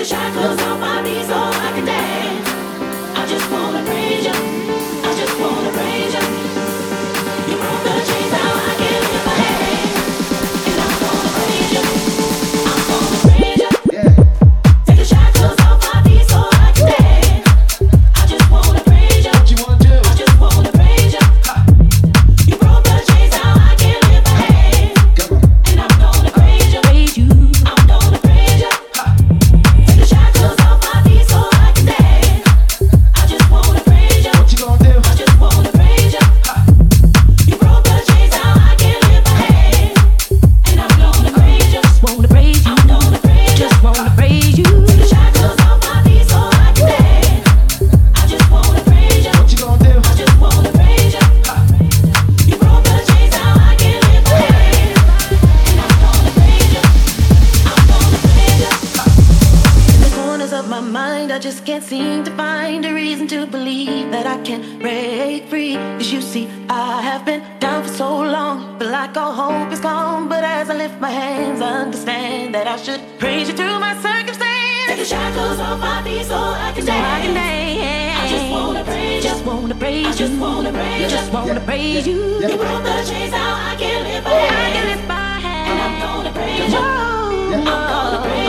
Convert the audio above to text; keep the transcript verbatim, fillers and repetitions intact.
the shackles off my feet so I can dance. I just wanna praise you. I just wanna praise you. You broke the chains, now I can lift my hands. And I'm gonna praise you. I'm gonna praise you. Take the shackles off my feet so I can dance. I just wanna praise you. What you wanna do? I just wanna praise you. You broke the chains, now I can lift my hands. And I'm gonna praise you. Praise you. I'm gonna praise you. Take the shackles off my feet so I can dance. I just wanna praise you. What you gonna do? I just wanna praise you. You broke the chains, now I can lift my hands. And I'm gonna praise you. Just wanna praise you. I'm gonna praise you. Just wanna praise you. Take the shackles off my feet so I can dance. I just wanna praise you. What you gonna do? I just wanna praise you. You broke the chains, now I can lift my hands. And I'm gonna praise you. I'm gonna praise you. In the corners of my mind, I just can't seem to find a reason to believe that I can break free. Cause you see, I have been down for so long, but like all hope is gone. But as I lift my hands, I understand that I should praise you through my circumstance. Take the shackles off my feet so I can dance. I can dance. I just wanna praise you. Just wanna praise you. Just wanna praise you. Just wanna praise you. You broke the chains, now I can lift my hands. I can lift my hands. And I'm gonna praise you. I'm gonna praise you.